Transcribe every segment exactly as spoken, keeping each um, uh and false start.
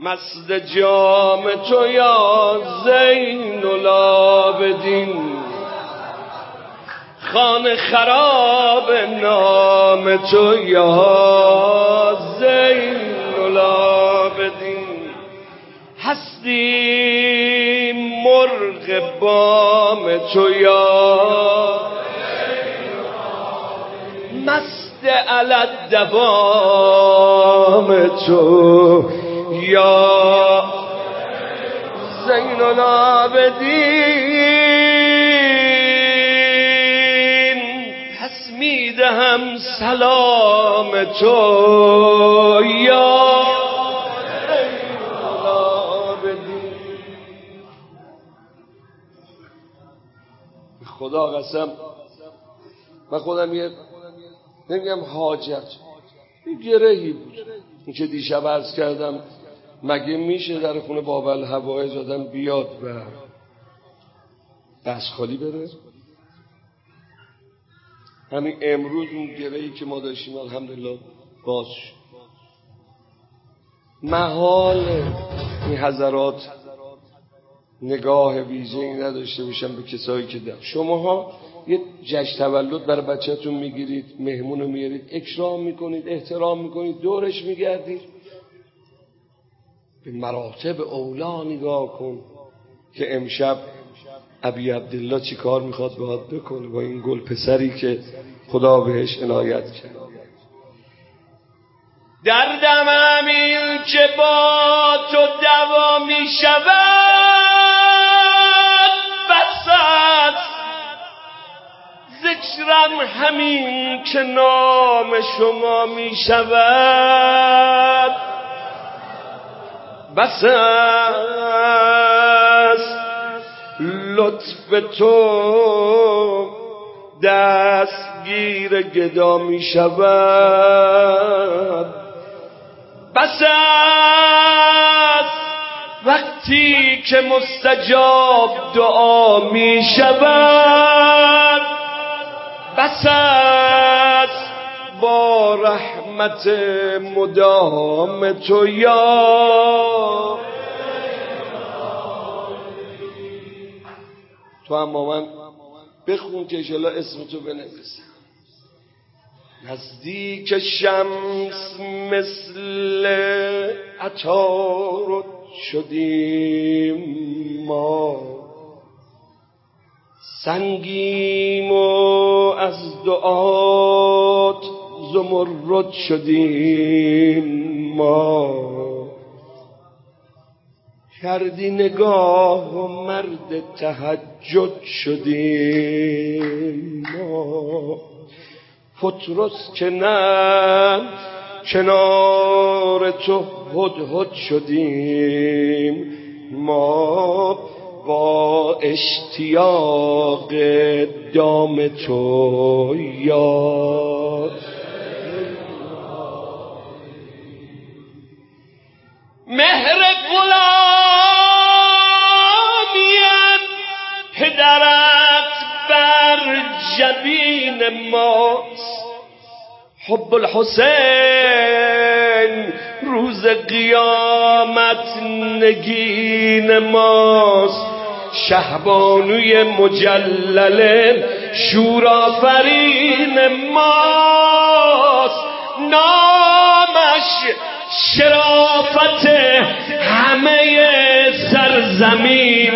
مست جام تو یا زین العابدین، خانه خراب نام تو یا زین العابدین. هستی مرغ بام تو یا مست علت دوام تو یا زین العابدین. پس میدهم سلام تو یا زین العابدین. خدا قسم من خودم یه نمیگم حاجت، یه گرهی بود این که دیشب عرض کردم مگه میشه در خونه بابل هوایج آدم بیاد و دست خالی بره؟ همین امروز اون گرهی که ما داشتیم الحمدلله باز شد. محال این حضرات نگاه ویژه‌ای نداشته باشن به کسایی که دارن. شماها یه جشن تولد برای بچه‌تون میگیرید، مهمونو میارید، اکرام میکنید، احترام میکنید، دورش میگردید. به مراتب اولا نگاه کن که امشب ابی عبدالله چی کار میخواد باهات بکنه با این گل پسری که خدا بهش عنایت کرد. دردم همین که با تو دوا میشود، بس است ذکرم همین که نام شما میشود، بس است لطف تو دستگیر گدا میشود، بس است وقتی که مستجاب دعا میشود، بس است با رحمت مدام تو یا تو هم با من بخون که انشالله اسم تو بنویسم. نزدیک شمس مثل عطارد شدیم ما، سنگیم و از دعات زمرد شدیم ما. کردی نگاه و مرد تهجد شدیم ما. پطرس که نه کنار تو هدهد شدیم ما. با اشتیاق دام تو یا مهر غلامیت پدرت بر جبین ماست. حب الحسین روز قیامت نگین ماست. شهبانوی مجلل شورآفرین ماست. نامش شرافت همه سرزمین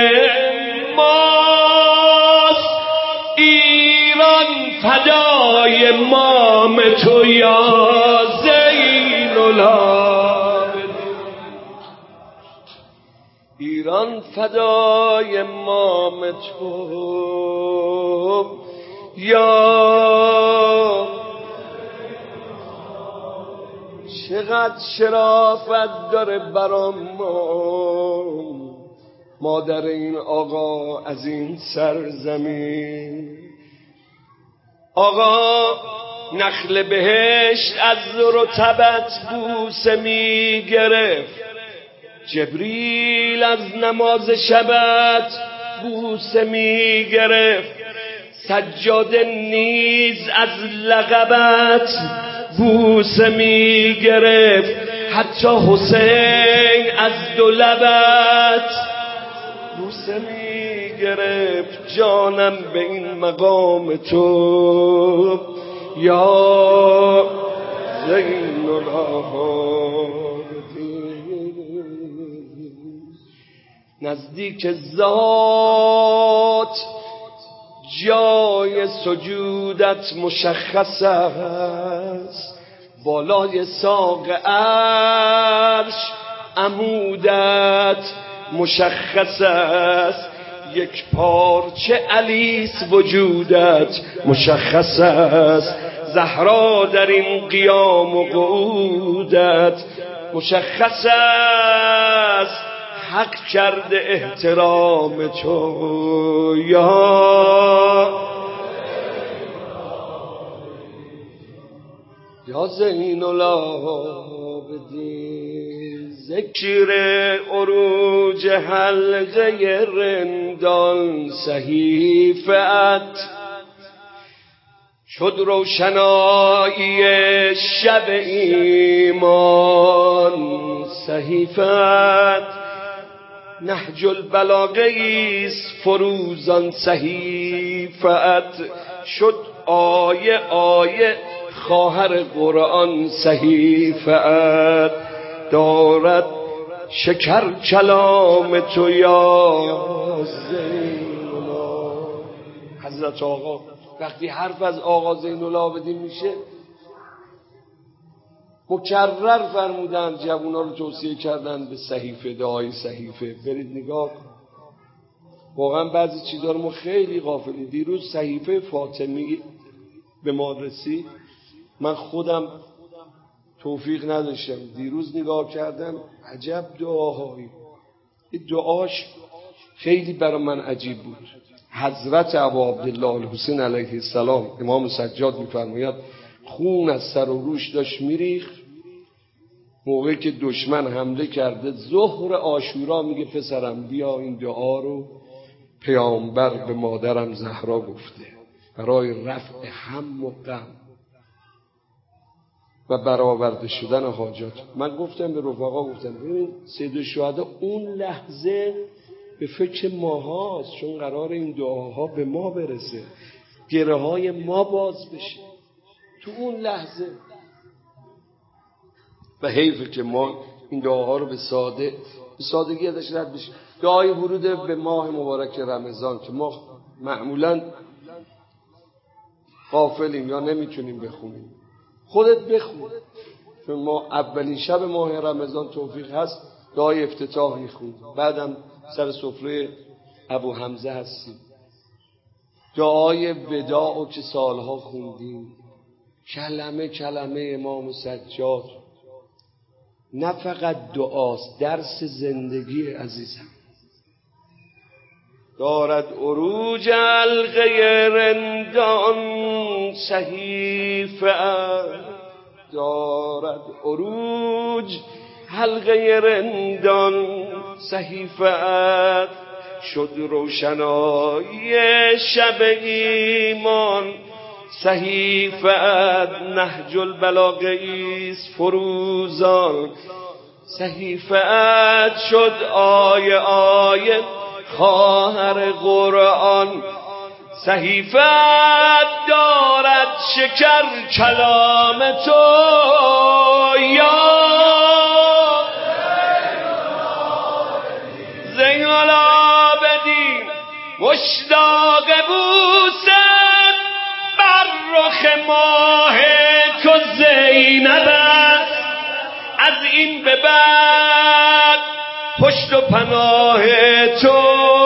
ماست. ایران فدای مام تو یا زین العابدین. ایران فدای مام تو یا چقدر شرافت داره برام ما مادر این آقا از این سرزمین. آقا نخل بهشت از رطبت بوسه می گرفت، جبریل از نماز شبت بوسه می گرفت، سجاده نیز از لقبت بوسه می گرفت. حتی حسین از دو لبت بوسه می گرفت جانم به این مقام تو یا زین العابدین. نزدیک ذات جای سجودت مشخص است، بالای ساق عرش عمودت مشخص است، یک پارچه علیس وجودت مشخص است، زهرا در این قیام و قعودت مشخص است، حق کرده احترام تو یا یا زین العابدین. ذکر عروج حلقه رندان صحیفت شد روشنایی شب ایمان، صحیفت نهج البلاغه ایست فروزان، صحیفت شد آیه آیه خواهر قرآن، صحیفت دارد شکر کلام تو یا زین العابدین. حضرت آقا وقتی حرف از آقا زین العابدین میشه مکرر فرمودن، جوونا رو توصیه کردن به صحیفه، دعای صحیفه. برید نگاه کن، واقعا بعضی چیزا رو ما خیلی غافلیم. دیروز صحیفه فاطمی به ما رسید، من خودم توفیق نداشتم، دیروز نگاه کردم، عجب دعاهایی. این دعاش خیلی برای من عجیب بود. حضرت ابا عبدالله الحسین علیه السلام، امام سجاد می‌فرماید خون از سر و روش داشت میریخت موقعی که دشمن حمله کرده. ظهر عاشورا میگه پسرم بیا این دعا رو پیامبر به مادرم زهرا گفته برای رفع هم و غم و برآورده شدن حاجات. من گفتم به رفقا، گفتم ببین سید الشهدا اون لحظه به فکر ماهاست، چون قرار این دعاها به ما برسه، گره های ما باز بشه تو اون لحظه. و حیفه که ما این دعاها رو به ساده به سادگی ازش رد بشه. دعای ورود به ماه مبارک رمضان که ما معمولا غافلیم یا نمیتونیم بخونیم، خودت بخون، چون ما اولین شب ماه رمضان توفیق هست دعای افتتاح میخونیم، بعدم سر سفره ابو حمزه هستیم، دعای وداع و که سالها خوندیم، کلمه کلمه امام سجاد. نه فقط دعاست، درس زندگی عزیزم. دارد عروج حلقه رندان صحیفه، دارد عروج حلقه رندان صحیفه، شد روشنایی شب ایمان، صحیفه نهج البلاغه ایست فروزان، صحیفه شد آیه آیه خواهر قرآن، صحیفه دارد شکر کلام تو یا زین العابدین. مشتاق بوسم بر رخ ماه تو زینب است، از این به بعد پشت و پناه تو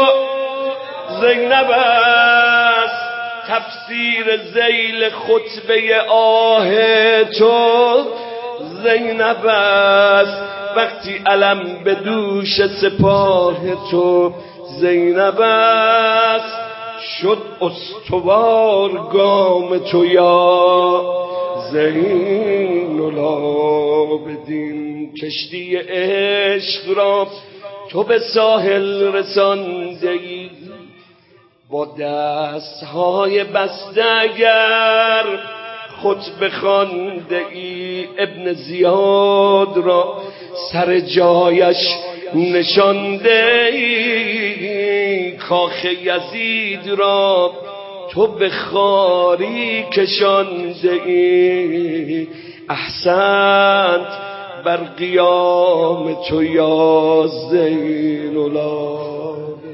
زینب است، تفسیر ذیل خطبه آه تو زینب است، وقتی علم به دوش سپاه تو زینب است، شد استوار گام تو یا زین العابدین. کشتی عشق را تو به ساحل رسانده ای، با دستهای بسته اگر خطبه خوانده ای، ابن زیاد را سر جایش نشانده ای، کاخ یزید را تو به خواری کشانده ای. احسنت بر قیام تو یا زین العابدین.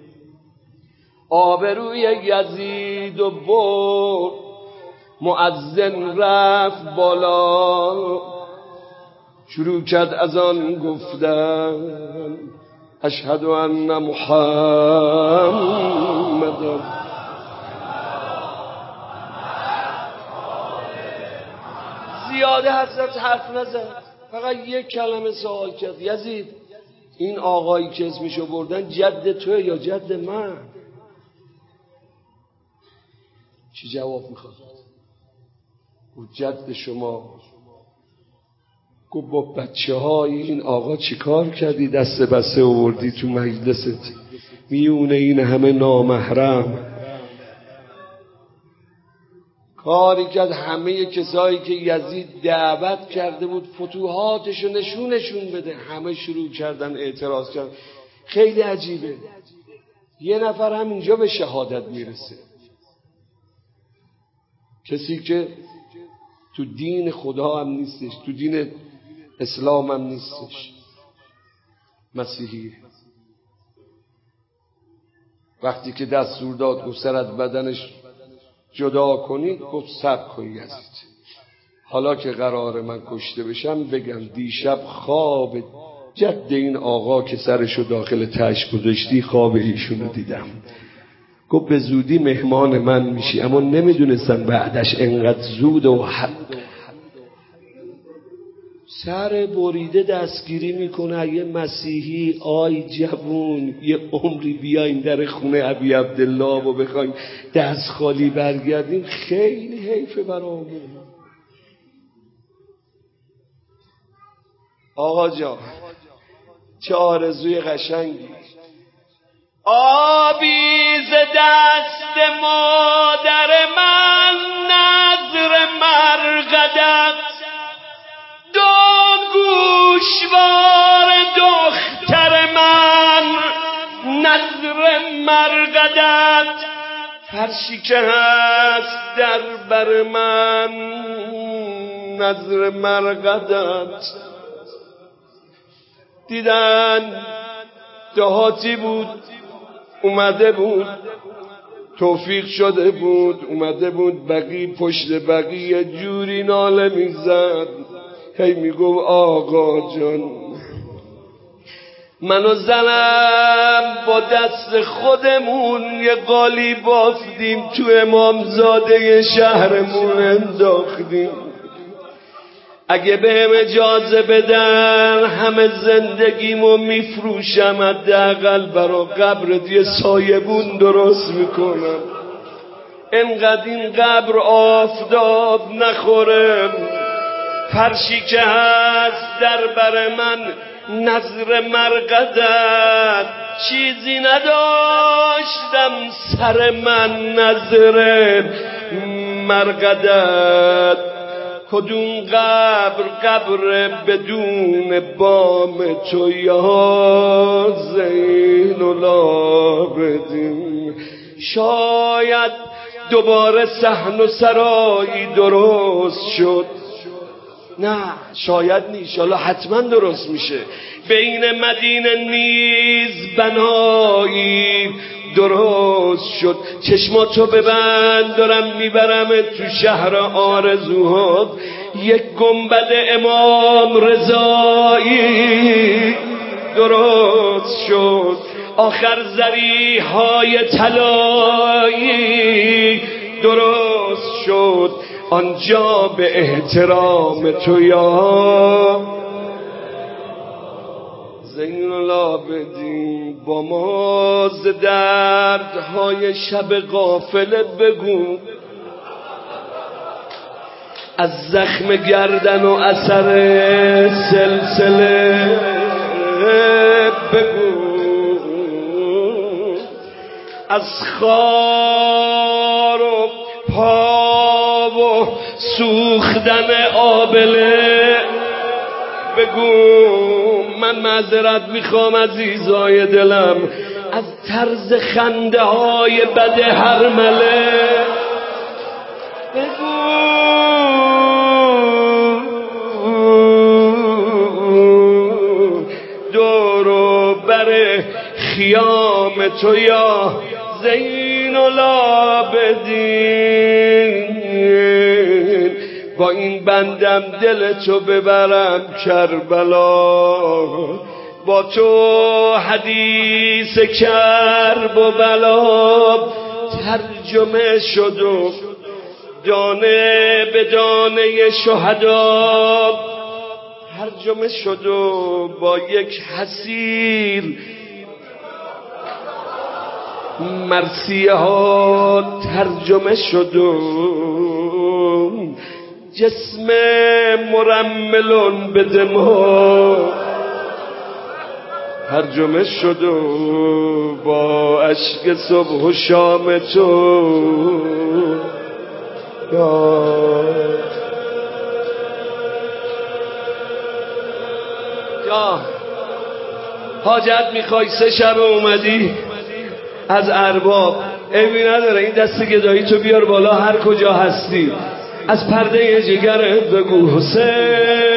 آبروی یزید و برد، مؤذن رفت بالا، شروع کرد از آن گفتن اشهد ان محمد. زیاده حضرت حرف نزد، فقط یک کلمه سوال کرد، یزید این آقایی که اسمشو بردن جد توه یا جد من؟ چی جواب میخواد؟ گفت جد شما. گفت با بچه های این آقا چی کار کردی دست بسته آوردی تو مجلست میونه این همه نامحرم؟ کاری کرد همه کسایی که یزید دعوت کرده بود فتوحاتشو نشونشون بده، همه شروع کردن اعتراض کردن. خیلی عجیبه، یه نفر هم اینجا به شهادت میرسه، کسی که تو دین خدا هم نیستش، تو دین اسلام هم نیستش، مسیحیه. وقتی که دستور داد گفت سر از بدنش جدا کنید، گفت صبر کن یزید، حالا که قرار من کشته بشم بگم دیشب خواب جد این آقا که سرشو داخل تش گذاشتی خواب ایشونو دیدم. گفت به زودی مهمان من میشی، اما نمیدونستم بعدش انقدر زود و حد. سر بریده دستگیری میکنه یه مسیحی. آی جوون، یه عمری بیاین در خونه ابی عبدالله و بخوایم دست خالی برگردیم، خیلی حیفه برامون. آقا جان چه آرزوی قشنگی. آبیز دست مادر من، نظر مرقدت، دام گوشوار دختر من، نظر مرقدت، فرشی که هست در بر من، نظر مرقدت. دیدن دهاتی بود اومده بود، توفیق شده بود اومده بود، بقی پشت بقی یه جوری ناله میزد، هی میگو آقا جان منو زنم با دست خودمون یه قالی بافتیم تو امامزاده شهرمون انداختیم، اگه بهم اجازه بدن همه زندگیمو میفروشم، حداقل برا قبرت یه سایبون درست میکنم، انقدر این قبر آفتاب نخوره، فرشی که هست در بر من، نظر مرقدت، چیزی نداشتم سر من، نظر مرقدت. کدوم قبر قبر بدون بام تو یا زین العابدین. شاید دوباره صحن و سرایی درست شد، نه شاید نیست، حالا حتما درست میشه، بین مدینه نیز بنایی درست شد. چشماتو ببند دارم میبرم تو شهر آرزوها، یک گنبد امام رضایی درست شد، آخر زری های طلایی درست شد، آنجا به احترام تو یا زین العابدین. با ما ز دردهای شب غافله بگو، از زخم گردن و اثر سلسله بگو، از خار و پا و سوختن آبله. بگو من معذرت میخوام عزیزای دلم از طرز خنده های بد هرمله. بگو دورو بر خیام تو یا زین العابدین با این بندم دل تو ببرم کربلا. با تو حدیث کرب و بلا ترجمه شد و دانه به دانه شهدا ترجمه شد و با یک حسیر مرثیه ها ترجمه شد و جسم مرملون به دما ترجمه شد و با اشک صبح و شام تو یا حاجت میخوای سه شب اومدی از ارباب عیبی نداره این دست گدایی تو بیار بالا هر کجا هستی از پرده جگرت بگو حسین